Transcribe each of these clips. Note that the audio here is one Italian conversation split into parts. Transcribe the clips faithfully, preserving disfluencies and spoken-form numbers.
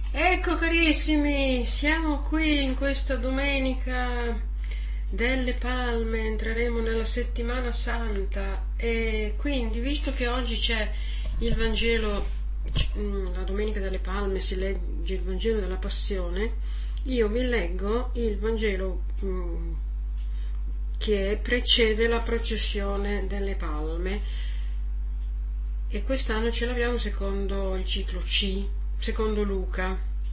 Ecco carissimi, siamo qui in questa domenica delle Palme, entreremo nella settimana santa e quindi, visto che oggi c'è il Vangelo, la domenica delle Palme si legge il Vangelo della Passione, io vi leggo il Vangelo mh, che precede la processione delle Palme e quest'anno ce l'abbiamo secondo il ciclo C, secondo Luca.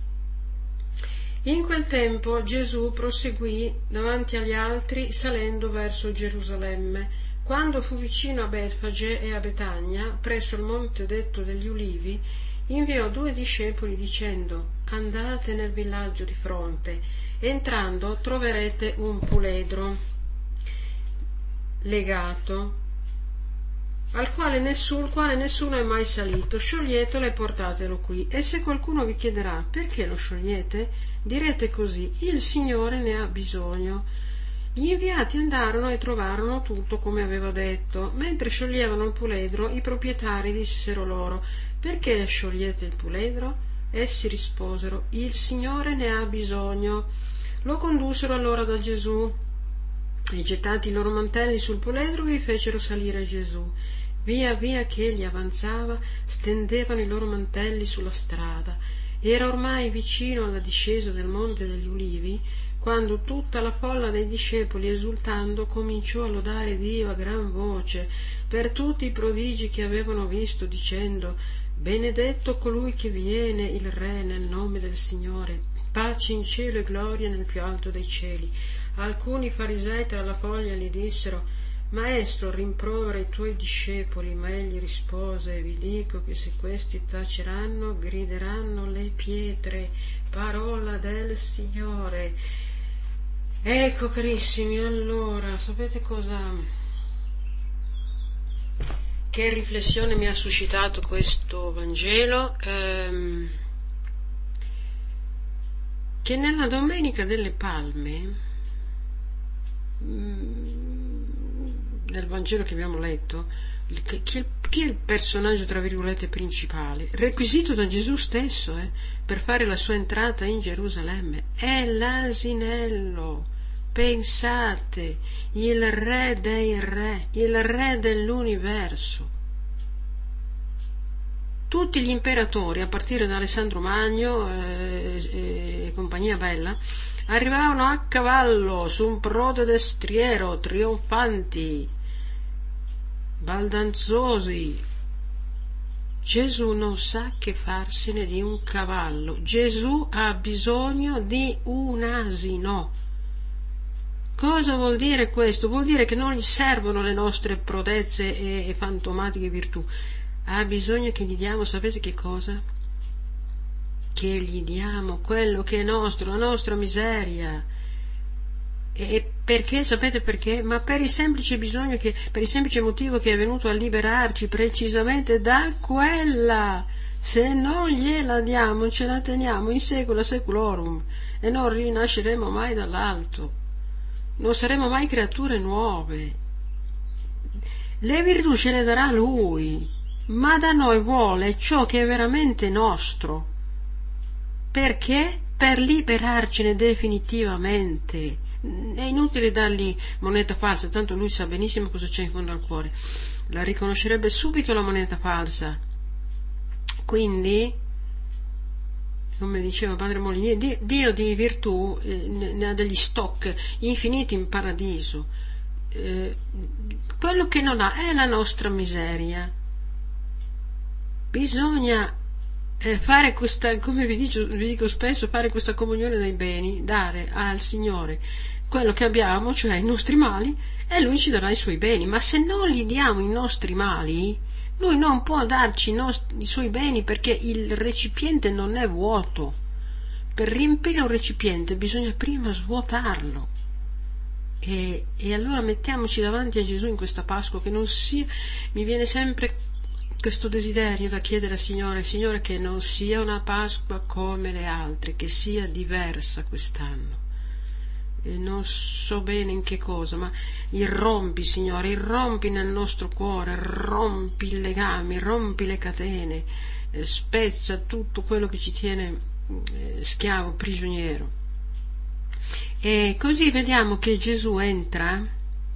In quel tempo Gesù proseguì davanti agli altri salendo verso Gerusalemme. Quando fu vicino a Betfage e a Betania, presso il monte detto degli Ulivi, inviò due discepoli dicendo: andate nel villaggio di fronte, entrando troverete un puledro legato, al quale nessuno, quale nessuno è mai salito. Scioglietelo e portatelo qui. E se qualcuno vi chiederà perché lo sciogliete, direte così: il Signore ne ha bisogno. Gli inviati andarono e trovarono tutto come aveva detto. Mentre scioglievano il puledro, i proprietari dissero loro: perché sciogliete il puledro? Essi risposero: il Signore ne ha bisogno. Lo condussero allora da Gesù e, gettati i loro mantelli sul puledro, vi fecero salire Gesù. Via via che egli avanzava, stendevano i loro mantelli sulla strada. Era ormai vicino alla discesa del monte degli Ulivi, quando tutta la folla dei discepoli, esultando, cominciò a lodare Dio a gran voce per tutti i prodigi che avevano visto, dicendo: benedetto colui che viene, il Re, nel nome del Signore, pace in cielo e gloria nel più alto dei cieli. Alcuni farisei tra la foglia gli dissero: Maestro, rimprovera i tuoi discepoli. Ma egli rispose: vi dico che se questi taceranno, grideranno le pietre. Parola del Signore. Ecco carissimi, allora, sapete cosa? Che riflessione mi ha suscitato questo Vangelo? Ehm, che nella Domenica delle Palme, nel Vangelo che abbiamo letto, chi, chi è il personaggio tra virgolette principale, requisito da Gesù stesso eh, per fare la sua entrata in Gerusalemme? È l'asinello. Pensate, il re dei re, il re dell'universo. Tutti gli imperatori, a partire da Alessandro Magno e eh, eh, compagnia bella, arrivavano a cavallo su un prode destriero, trionfanti, baldanzosi. Gesù non sa che farsene di un cavallo. Gesù ha bisogno di un asino. Cosa vuol dire questo? Vuol dire che non gli servono le nostre prodezze e, e fantomatiche virtù. Ha bisogno che gli diamo, sapete che cosa? Che gli diamo quello che è nostro, la nostra miseria. E perché? Sapete perché? Ma per il semplice bisogno che, per il semplice motivo che è venuto a liberarci precisamente da quella. Se non gliela diamo, ce la teniamo in secula seculorum e non rinasceremo mai dall'alto. Non saremo mai creature nuove. Le virtù ce le darà Lui, ma da noi vuole ciò che è veramente nostro. Perché? Per liberarcene definitivamente. È inutile dargli moneta falsa, tanto lui sa benissimo cosa c'è in fondo al cuore. La riconoscerebbe subito la moneta falsa. Quindi, come diceva padre Molinier, Dio di virtù eh, ne ha degli stock infiniti in paradiso. Eh, quello che non ha è la nostra miseria. Bisogna eh, fare questa, come vi dico, vi dico spesso, fare questa comunione dei beni, dare al Signore quello che abbiamo, cioè i nostri mali, e Lui ci darà i suoi beni. Ma se non gli diamo i nostri mali, Lui non può darci i, nostri, i suoi beni, perché il recipiente non è vuoto. Per riempire un recipiente bisogna prima svuotarlo. E, e allora mettiamoci davanti a Gesù in questa Pasqua, che non sia, mi viene sempre questo desiderio da chiedere al Signore: Signore, che non sia una Pasqua come le altre, che sia diversa quest'anno. E non so bene in che cosa, ma irrompi, Signore, irrompi nel nostro cuore, rompi i legami, rompi le catene, eh, spezza tutto quello che ci tiene eh, schiavo, prigioniero. E così vediamo che Gesù entra,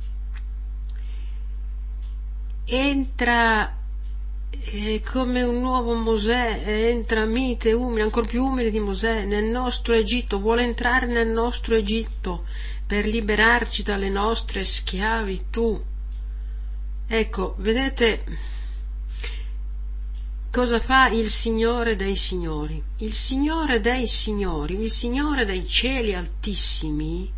entra eh, come un nuovo Mosè, entra mite, umile, ancora più umile di Mosè, nel nostro Egitto, vuole entrare nel nostro Egitto per liberarci dalle nostre schiavitù. Ecco, vedete cosa fa il Signore dei Signori? Il Signore dei Signori, il Signore dei cieli altissimi,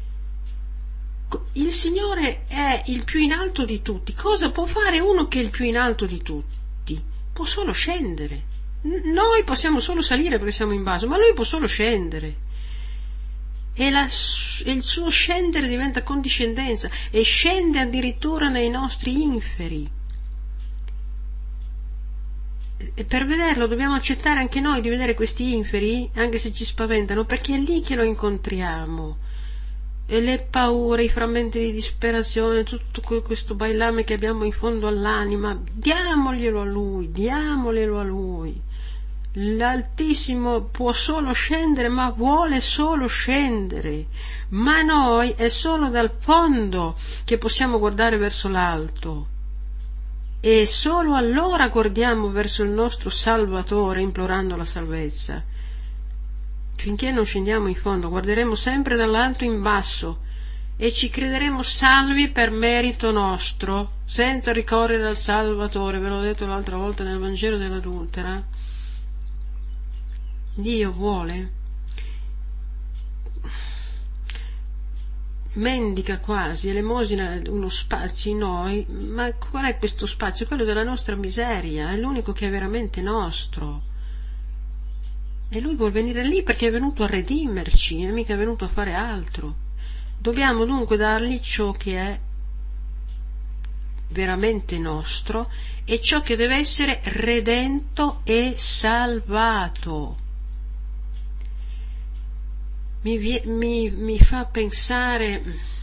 il Signore è il più in alto di tutti. Cosa può fare uno che è il più in alto di tutti? Può solo scendere. Noi possiamo solo salire perché siamo in basso, ma lui può solo scendere. E, la, e il suo scendere diventa condiscendenza e scende addirittura nei nostri inferi. E per vederlo dobbiamo accettare anche noi di vedere questi inferi, anche se ci spaventano, perché è lì che lo incontriamo. E le paure, i frammenti di disperazione, tutto questo bailame che abbiamo in fondo all'anima, diamoglielo a lui, diamoglielo a lui. L'Altissimo può solo scendere, ma vuole solo scendere, ma noi è solo dal fondo che possiamo guardare verso l'alto, e solo allora guardiamo verso il nostro Salvatore implorando la salvezza. Finché non scendiamo in fondo, guarderemo sempre dall'alto in basso e ci crederemo salvi per merito nostro, senza ricorrere al Salvatore. Ve l'ho detto l'altra volta nel Vangelo dell'adultera. Dio vuole, mendica quasi, elemosina uno spazio in noi, ma qual è questo spazio? Quello della nostra miseria, è l'unico che è veramente nostro. E lui vuol venire lì perché è venuto a redimerci, non è mica venuto a fare altro. Dobbiamo dunque dargli ciò che è veramente nostro e ciò che deve essere redento e salvato. Mi, mi, mi fa pensare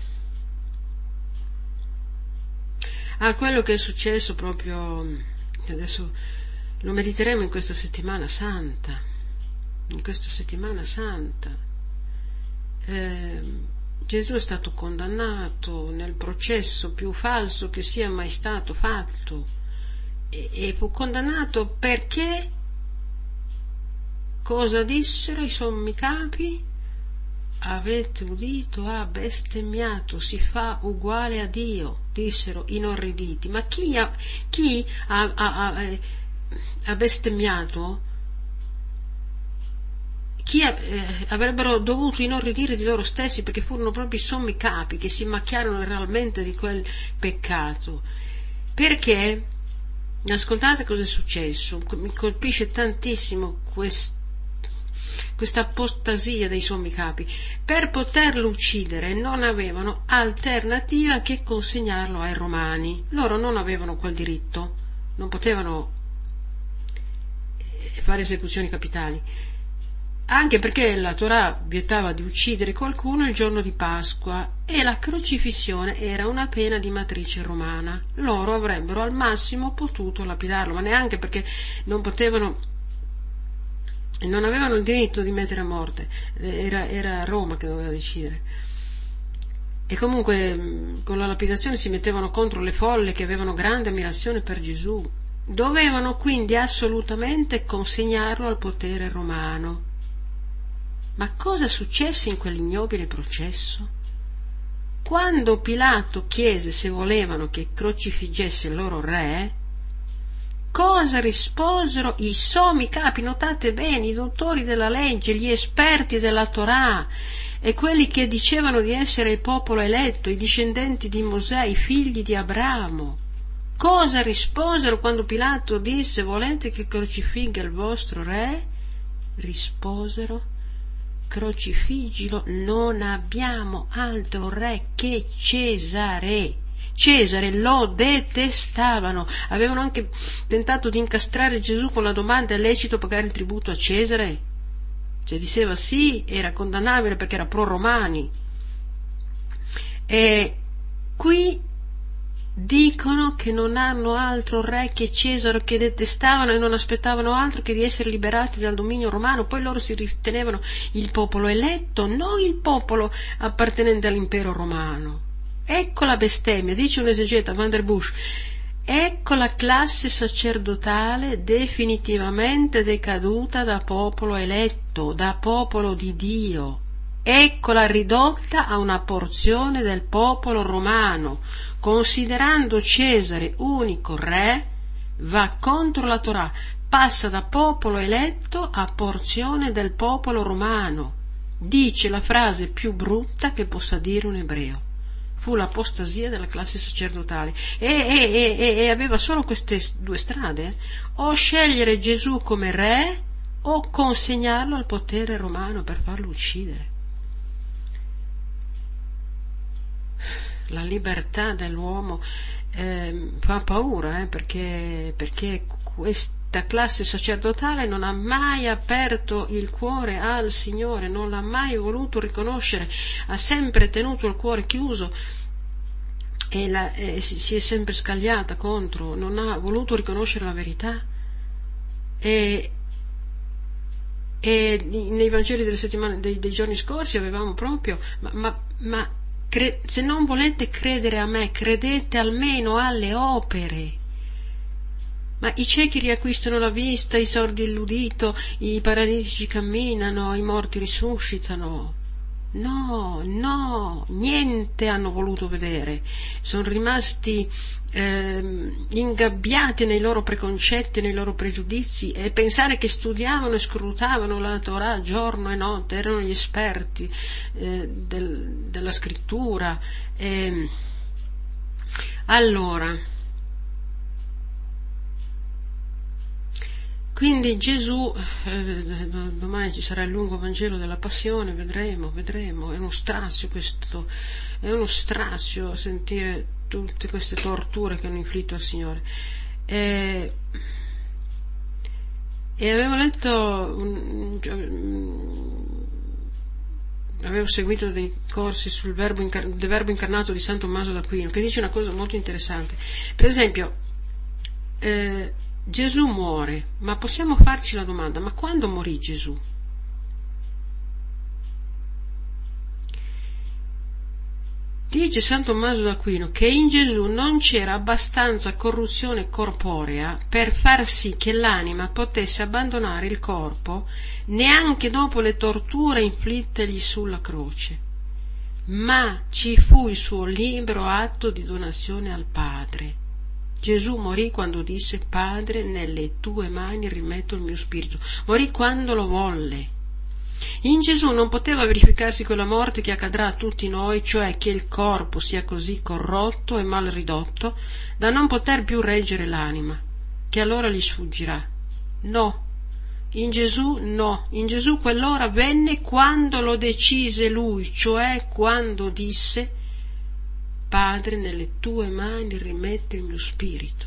a quello che è successo proprio, adesso lo mediteremo in questa settimana santa, in questa settimana santa. Eh, Gesù è stato condannato nel processo più falso che sia mai stato fatto e, e fu condannato perché cosa dissero i sommi capi? Avete udito, ha bestemmiato, si fa uguale a Dio, dissero inorriditi. Ma chi ha, chi ha, ha, ha, ha bestemmiato? Chi ha, eh, avrebbero dovuto inorridire di loro stessi, perché furono proprio i sommi capi che si macchiarono realmente di quel peccato. Perché, ascoltate cosa è successo, mi colpisce tantissimo questo, questa apostasia dei sommi capi. Per poterlo uccidere non avevano alternativa che consegnarlo ai romani. Loro non avevano quel diritto, non potevano fare esecuzioni capitali, anche perché la Torah vietava di uccidere qualcuno il giorno di Pasqua e la crocifissione era una pena di matrice romana. Loro avrebbero al massimo potuto lapidarlo, ma neanche, perché non potevano, non avevano il diritto di mettere a morte, era, era Roma che doveva decidere. E comunque con la lapidazione si mettevano contro le folle che avevano grande ammirazione per Gesù. Dovevano quindi assolutamente consegnarlo al potere romano. Ma cosa successe in quell'ignobile processo? Quando Pilato chiese se volevano che crocifiggesse il loro re, cosa risposero i sommi capi? Notate bene, i dottori della legge, gli esperti della Torah e quelli che dicevano di essere il popolo eletto, i discendenti di Mosè, i figli di Abramo. Cosa risposero quando Pilato disse: volete che crocifigga il vostro re? Risposero: crocifiggilo, non abbiamo altro re che Cesare. Cesare lo detestavano, avevano anche tentato di incastrare Gesù con la domanda: è lecito pagare il tributo a Cesare? Cioè diceva sì, era condannabile perché era pro-romani. E qui dicono che non hanno altro re che Cesare, che detestavano e non aspettavano altro che di essere liberati dal dominio romano. Poi loro si ritenevano il popolo eletto, non il popolo appartenente all'impero romano. Ecco la bestemmia, dice un esegeta, Van der Busch, ecco la classe sacerdotale definitivamente decaduta da popolo eletto, da popolo di Dio. Eccola ridotta a una porzione del popolo romano, considerando Cesare unico re, va contro la Torah, passa da popolo eletto a porzione del popolo romano. Dice la frase più brutta che possa dire un ebreo. Fu l'apostasia della classe sacerdotale e, e, e, e aveva solo queste due strade, o scegliere Gesù come re o consegnarlo al potere romano per farlo uccidere. La libertà dell'uomo eh, fa paura, eh, perché, perché questa classe sacerdotale non ha mai aperto il cuore al Signore, non l'ha mai voluto riconoscere, ha sempre tenuto il cuore chiuso e, la, e si, si è sempre scagliata contro, non ha voluto riconoscere la verità. E, e nei Vangeli delle settimane, dei, dei giorni scorsi avevamo proprio, ma, ma, ma cre, se non volete credere a me, credete almeno alle opere. Ma i ciechi riacquistano la vista, i sordi l'udito, i paralitici camminano, i morti risuscitano. No, no, niente hanno voluto vedere. Sono rimasti eh, ingabbiati nei loro preconcetti, nei loro pregiudizi, e pensare che studiavano e scrutavano la Torah giorno e notte, erano gli esperti eh, del, della scrittura. Eh, allora, quindi Gesù, eh, domani ci sarà il lungo Vangelo della Passione, vedremo, vedremo, è uno strazio questo, è uno strazio sentire tutte queste torture che hanno inflitto al Signore. E, e avevo letto, un, un, avevo seguito dei corsi sul verbo, incar- del verbo incarnato di San Tommaso d'Aquino, che dice una cosa molto interessante. Per esempio, eh, Gesù muore, ma possiamo farci la domanda, ma quando morì Gesù? Dice San Tommaso d'Aquino che in Gesù non c'era abbastanza corruzione corporea per far sì che l'anima potesse abbandonare il corpo neanche dopo le torture inflittegli sulla croce, ma ci fu il suo libero atto di donazione al Padre. Gesù morì quando disse: Padre, nelle tue mani rimetto il mio spirito. Morì quando lo volle. In Gesù non poteva verificarsi quella morte che accadrà a tutti noi, cioè che il corpo sia così corrotto e mal ridotto da non poter più reggere l'anima, che allora gli sfuggirà. No, in Gesù no, in Gesù quell'ora venne quando lo decise Lui, cioè quando disse: Padre, nelle tue mani rimetti il mio spirito.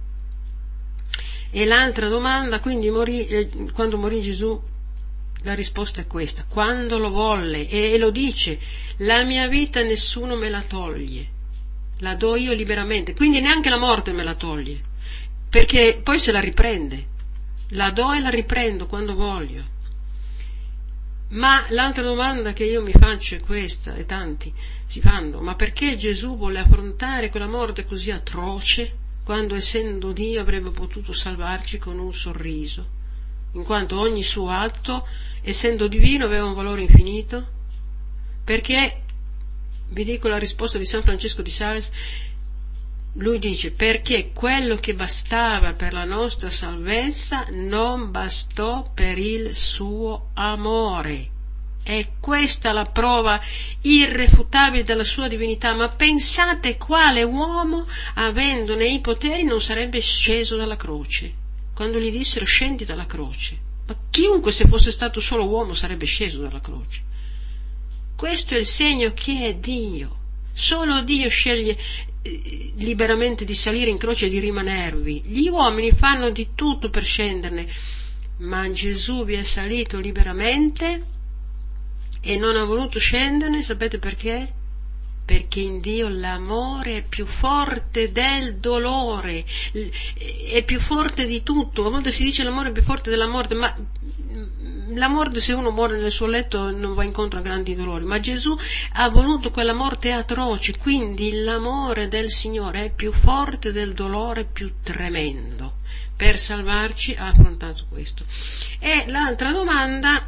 E l'altra domanda, quindi morì, eh, quando morì Gesù, la risposta è questa: quando lo volle, e, e lo dice: la mia vita nessuno me la toglie, la do io liberamente, quindi neanche la morte me la toglie, perché poi se la riprende, la do e la riprendo quando voglio. Ma l'altra domanda che io mi faccio è questa, e tanti si fanno: ma perché Gesù volle affrontare quella morte così atroce, quando essendo Dio avrebbe potuto salvarci con un sorriso, in quanto ogni suo atto, essendo divino, aveva un valore infinito? Perché, vi dico la risposta di San Francesco di Sales, lui dice: perché quello che bastava per la nostra salvezza non bastò per il suo amore. È questa la prova irrefutabile della sua divinità. Ma pensate quale uomo, avendone i poteri, non sarebbe sceso dalla croce, quando gli dissero: scendi dalla croce. Ma chiunque, se fosse stato solo uomo, sarebbe sceso dalla croce. Questo è il segno che è Dio. Solo Dio sceglie liberamente di salire in croce e di rimanervi. Gli uomini fanno di tutto per scenderne, ma Gesù vi è salito liberamente e non ha voluto scenderne. Sapete perché? perché in Dio l'amore è più forte del dolore, è più forte di tutto. A volte si dice l'amore è più forte della morte, ma la morte, se uno muore nel suo letto, non va incontro a grandi dolori, ma Gesù ha voluto quella morte atroce, quindi l'amore del Signore è più forte del dolore più tremendo. Per salvarci ha affrontato questo. E l'altra domanda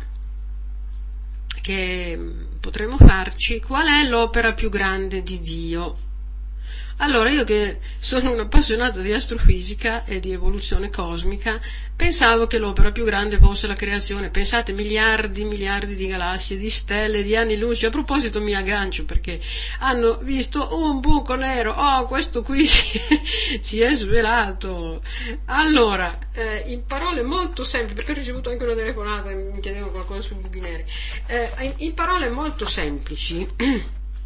che potremmo farci: qual è l'opera più grande di Dio? Allora, io che sono un appassionato di astrofisica e di evoluzione cosmica, pensavo che l'opera più grande fosse la creazione. Pensate, miliardi, miliardi di galassie, di stelle, di anni luce. A proposito mi aggancio perché hanno visto un buco nero. Oh, questo qui si, si è svelato. Allora, eh, in parole molto semplici, perché ho ricevuto anche una telefonata e mi chiedevano qualcosa sui buchi neri. Eh, in, in parole molto semplici,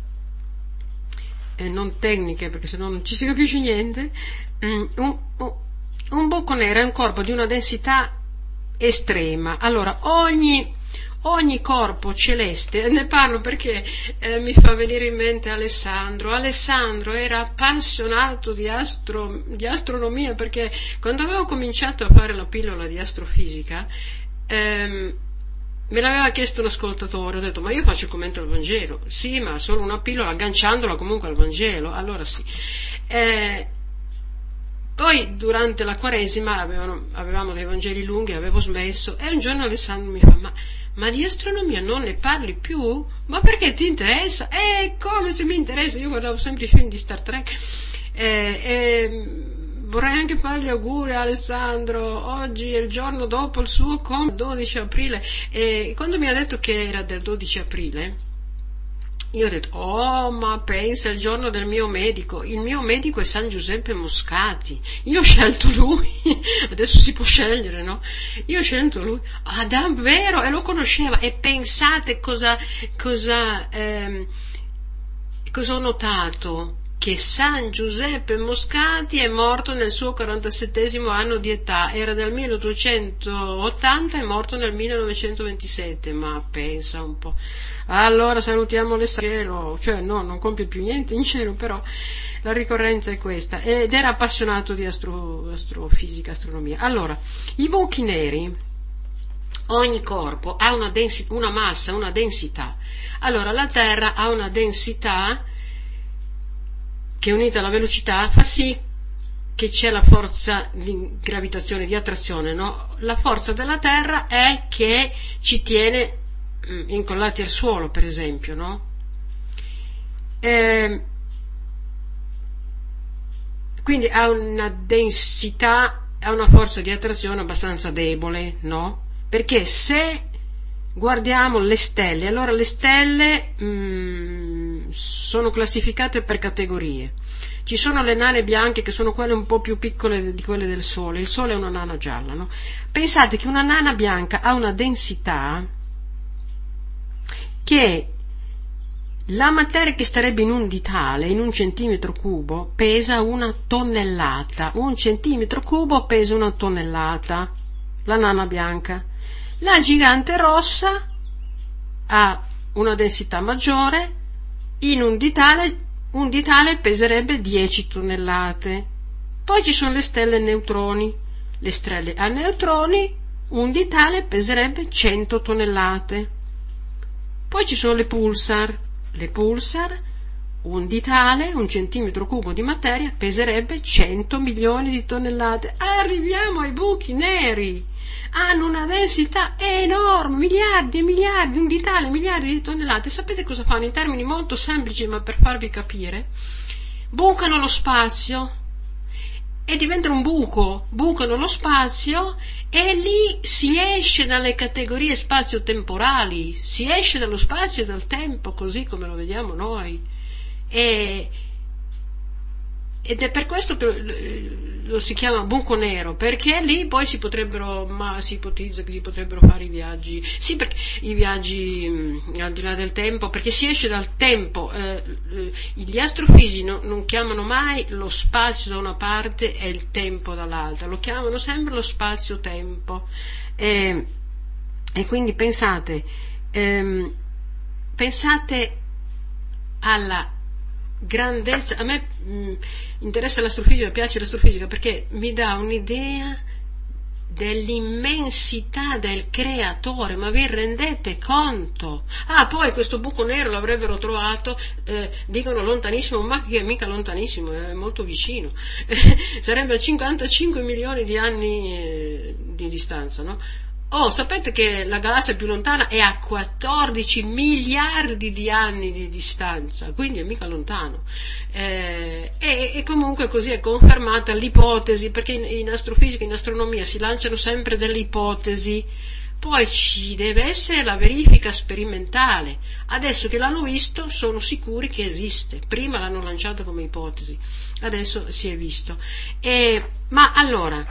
Eh, non tecniche, perché sennò non ci si capisce niente, mm, un, un, un buco nero è un corpo di una densità estrema. Allora, ogni, ogni corpo celeste, ne parlo perché eh, mi fa venire in mente Alessandro. Alessandro era appassionato di, astro, di astronomia, perché quando avevo cominciato a fare la pillola di astrofisica, ehm, me l'aveva chiesto un ascoltatore, ho detto: ma io faccio il commento al Vangelo. Sì, ma solo una pillola, agganciandola comunque al Vangelo. Allora sì. Eh, poi durante la Quaresima avevano, avevamo dei Vangeli lunghi, avevo smesso, e un giorno Alessandro mi fa: ma, ma di astronomia non ne parli più? Ma perché ti interessa? Eh, come se mi interessa? Io guardavo sempre i film di Star Trek. Eh, eh, Vorrei anche fargli auguri a Alessandro, oggi è il giorno dopo il suo compleanno, dodici aprile, e quando mi ha detto che era del dodici aprile, io ho detto: oh, ma pensa, il giorno del mio medico, il mio medico è San Giuseppe Moscati, io ho scelto lui, adesso si può scegliere, no? Io ho scelto lui. Ah, davvero? E lo conosceva, e pensate cosa, cosa, ehm, cosa ho notato? Che San Giuseppe Moscati è morto nel suo quarantasettesimo anno di età, era del milleottocentottanta e morto nel millenovecentoventisette, ma pensa un po'. Allora salutiamo le cielo, cioè no, non compie più niente in cielo, però la ricorrenza è questa, ed era appassionato di astro, astrofisica, astronomia. Allora, i buchi neri, ogni corpo ha una, densi, una massa, una densità. Allora, la Terra ha una densità che, unita alla velocità, fa sì che c'è la forza di gravitazione, di attrazione, no? La forza della Terra è che ci tiene mh, incollati al suolo, per esempio, no? E quindi ha una densità, ha una forza di attrazione abbastanza debole, no? Perché se guardiamo le stelle, allora le stelle mh, sono classificate per categorie. Ci sono le nane bianche, che sono quelle un po' più piccole di quelle del Sole. Il Sole è una nana gialla, no? Pensate che una nana bianca ha una densità che la materia che starebbe in un ditale, in un centimetro cubo, pesa una tonnellata. Un centimetro cubo pesa una tonnellata, la nana bianca. La gigante rossa ha una densità maggiore, in un ditale, un ditale peserebbe dieci tonnellate. Poi ci sono le stelle a neutroni. Le stelle a neutroni, un ditale peserebbe cento tonnellate. Poi ci sono le pulsar. Le pulsar, un ditale, un centimetro cubo di materia, peserebbe cento milioni di tonnellate. Arriviamo ai buchi neri. Hanno una densità enorme, miliardi e miliardi, un ditale, miliardi di tonnellate. Sapete cosa fanno? In termini molto semplici, ma per farvi capire: bucano lo spazio e diventano un buco, bucano lo spazio, e lì si esce dalle categorie spazio-temporali, si esce dallo spazio e dal tempo così come lo vediamo noi. E Ed è per questo che lo si chiama buco nero, perché lì poi si potrebbero, ma si ipotizza che si potrebbero fare i viaggi, sì, perché i viaggi mh, al di là del tempo, perché si esce dal tempo. Eh, gli astrofisici no, non chiamano mai lo spazio da una parte e il tempo dall'altra, lo chiamano sempre lo spazio-tempo. E, e quindi pensate, ehm, pensate alla grandezza. A me mh, interessa l'astrofisica, piace l'astrofisica perché mi dà un'idea dell'immensità del creatore, ma vi rendete conto? Ah, poi questo buco nero l'avrebbero trovato, eh, dicono lontanissimo, ma che è mica lontanissimo, è molto vicino, sarebbe a cinquantacinque milioni di anni eh, di distanza, no? Oh, sapete che la galassia più lontana è a quattordici miliardi di anni di distanza, quindi è mica lontano. Eh, e, e comunque così è confermata l'ipotesi, perché in, in astrofisica, in astronomia si lanciano sempre delle ipotesi, poi ci deve essere la verifica sperimentale. Adesso che l'hanno visto sono sicuri che esiste, prima l'hanno lanciato come ipotesi, adesso si è visto. E, ma allora,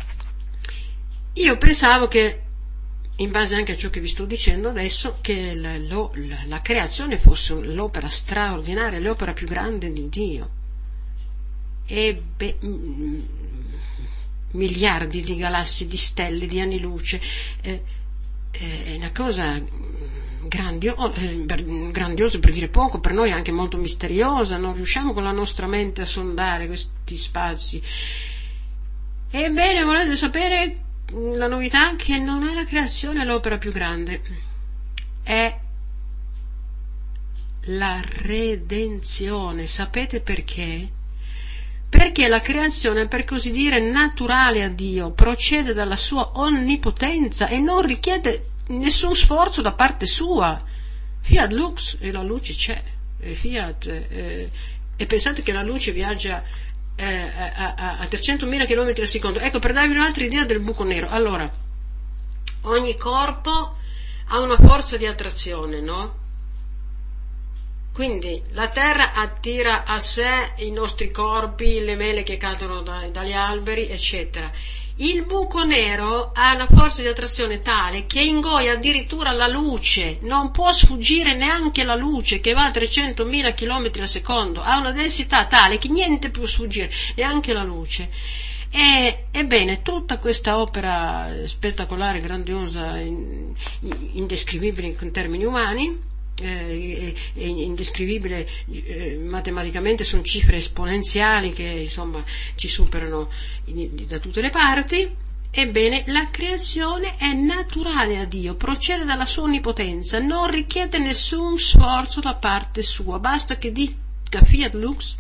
io pensavo che, in base anche a ciò che vi sto dicendo adesso, che la, lo, la, la creazione fosse l'opera straordinaria, l'opera più grande di Dio. E be, m, miliardi di galassie, di stelle, di anni luce, eh, eh, è una cosa grandio, eh, grandiosa per dire poco, per noi anche molto misteriosa, non riusciamo con la nostra mente a sondare questi spazi. Ebbene, volete sapere la novità? Che non è la creazione l'opera più grande, è la redenzione. Sapete perché? Perché la creazione, per così dire, naturale a Dio, procede dalla sua onnipotenza e non richiede nessun sforzo da parte sua. Fiat lux, e la luce c'è, e fiat, eh, e pensate che la luce viaggia eh, a, a, a trecentomila chilometri al secondo. Ecco, per darvi un'altra idea del buco nero, allora, ogni corpo ha una forza di attrazione, no? Quindi la Terra attira a sé i nostri corpi, le mele che cadono da, dagli alberi, eccetera. Il buco nero ha una forza di attrazione tale che ingoia addirittura la luce, non può sfuggire neanche la luce che va a trecentomila chilometri al secondo, ha una densità tale che niente può sfuggire, neanche la luce. E, ebbene, tutta questa opera spettacolare, grandiosa, indescrivibile in termini umani, Eh, è indescrivibile eh, matematicamente, sono cifre esponenziali che insomma ci superano in, da tutte le parti. Ebbene, la creazione è naturale a Dio, procede dalla sua onnipotenza, non richiede nessun sforzo da parte sua, basta che dica fiat lux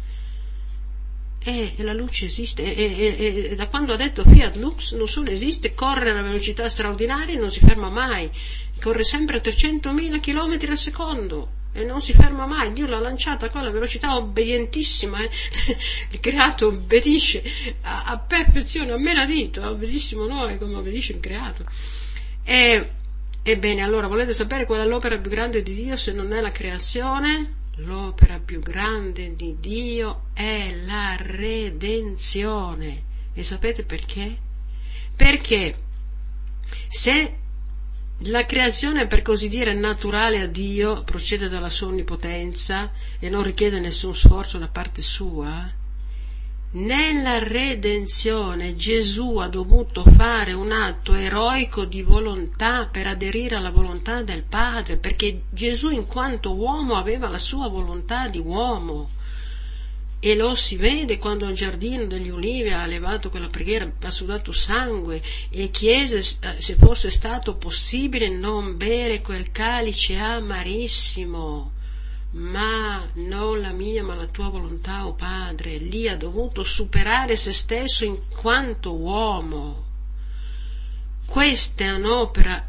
e, e la luce esiste, e, e, e da quando ha detto fiat lux non solo esiste, corre a una velocità straordinaria e non si ferma mai, corre sempre a trecentomila chilometri al secondo e non si ferma mai. Dio l'ha lanciata con la velocità obbedientissima, eh? Il creato obbedisce a, a perfezione, a menadito, obbedissimo noi come obbedisce il creato. E, ebbene, allora, volete sapere qual è l'opera più grande di Dio se non è la creazione? L'opera più grande di Dio è la redenzione. E sapete perché? Perché se la creazione, per così dire, naturale a Dio, procede dalla sua onnipotenza e non richiede nessun sforzo da parte sua, nella redenzione Gesù ha dovuto fare un atto eroico di volontà per aderire alla volontà del Padre, perché Gesù in quanto uomo aveva la sua volontà di uomo. E lo si vede quando al giardino degli ulivi ha elevato quella preghiera, ha sudato sangue e chiese se fosse stato possibile non bere quel calice amarissimo, ma non la mia ma la tua volontà, o Padre. Lì ha dovuto superare se stesso in quanto uomo. Questa è un'opera,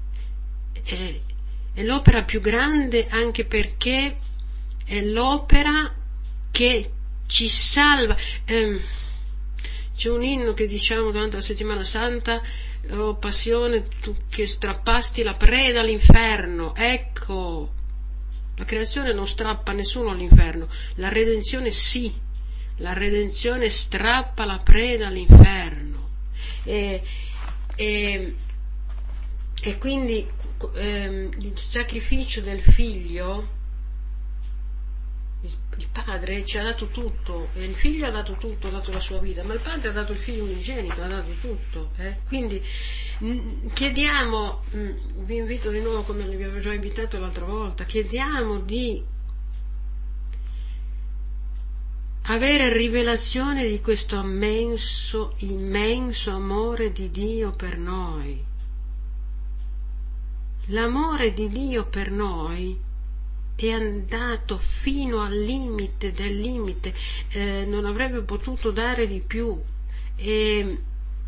è, è l'opera più grande, anche perché è l'opera che ci salva. Eh, c'è un inno che diciamo durante la settimana santa: oh passione, tu che strappasti la preda all'inferno. Ecco, la creazione non strappa nessuno all'inferno, la redenzione sì, la redenzione strappa la preda all'inferno. E, e, e quindi eh, il sacrificio del figlio, il padre ci ha dato tutto, e il figlio ha dato tutto, ha dato la sua vita, ma il padre ha dato il figlio unigenito, ha dato tutto, eh? Quindi mh, chiediamo, mh, vi invito di nuovo, come vi avevo già invitato l'altra volta, chiediamo di avere rivelazione di questo immenso, immenso amore di Dio per noi. L'amore di Dio per noi è andato fino al limite del limite, eh, non avrebbe potuto dare di più, e,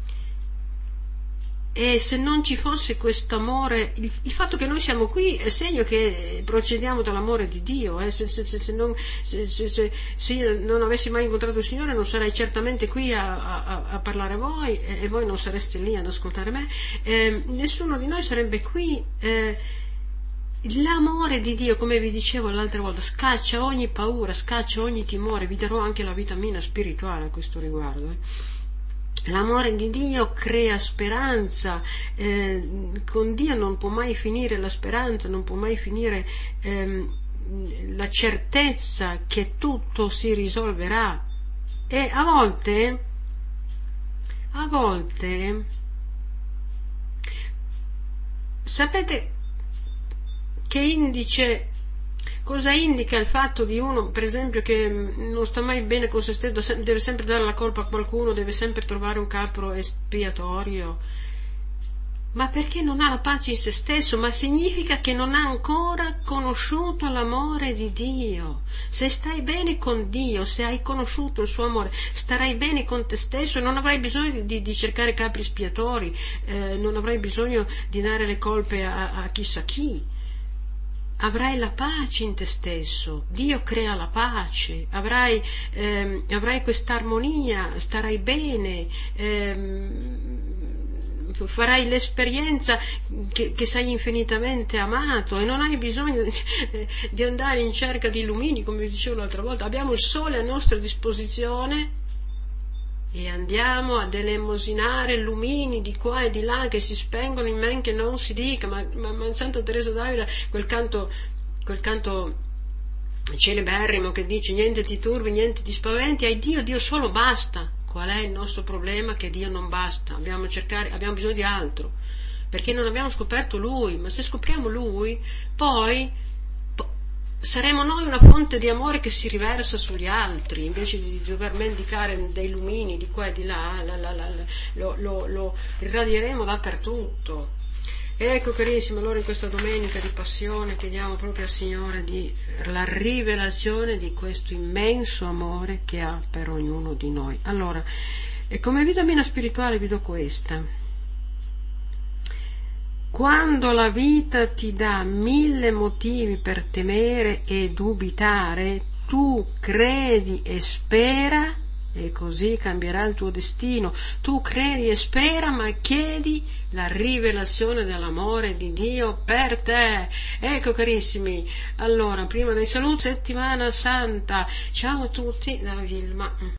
e se non ci fosse questo amore, il, il fatto che noi siamo qui è segno che procediamo dall'amore di Dio. eh, se, se, se, se, non, se, se, se, se io non avessi mai incontrato il Signore, non sarei certamente qui a, a, a parlare a voi, e, e voi non sareste lì ad ascoltare me, eh, nessuno di noi sarebbe qui. eh, L'amore di Dio, come vi dicevo l'altra volta, scaccia ogni paura, scaccia ogni timore. Vi darò anche la vitamina spirituale a questo riguardo. eh. L'amore di Dio crea speranza, eh, con Dio non può mai finire la speranza, non può mai finire ehm, la certezza che tutto si risolverà. E a volte, a volte, sapete che indice, cosa indica il fatto di uno, per esempio, che non sta mai bene con se stesso, deve sempre dare la colpa a qualcuno, deve sempre trovare un capro espiatorio? Ma perché non ha la pace in se stesso? Ma significa che non ha ancora conosciuto l'amore di Dio. Se stai bene con Dio, se hai conosciuto il suo amore, starai bene con te stesso e non avrai bisogno di, di cercare capri espiatori, eh, non avrai bisogno di dare le colpe a, a chissà chi. Avrai la pace in te stesso, Dio crea la pace, avrai, ehm, avrai questa armonia, starai bene, ehm, farai l'esperienza che, che sei infinitamente amato e non hai bisogno di, di andare in cerca di lumini, come vi dicevo l'altra volta. Abbiamo il sole a nostra disposizione e andiamo ad elemosinare lumini di qua e di là che si spengono in men che non si dica. Ma, ma, ma Santa Teresa d'Avila, quel canto, quel canto celeberrimo che dice: niente ti turbi, niente ti spaventi, hai Dio, Dio solo basta. Qual è il nostro problema? Che Dio non basta, abbiamo, cercare, abbiamo bisogno di altro, perché non abbiamo scoperto Lui. Ma se scopriamo Lui, poi saremo noi una fonte di amore che si riversa sugli altri, invece di dover mendicare dei lumini di qua e di là, la, la, la, lo, lo, lo irradieremo dappertutto. E ecco, carissimi, allora in questa domenica di passione chiediamo proprio al Signore di, la rivelazione di questo immenso amore che ha per ognuno di noi. Allora, e come vitamina spirituale vi do questa: quando la vita ti dà mille motivi per temere e dubitare, tu credi e spera, e così cambierà il tuo destino. Tu credi e spera, ma chiedi la rivelazione dell'amore di Dio per te. Ecco, carissimi, allora, prima dei saluti, settimana santa. Ciao a tutti da Vilma.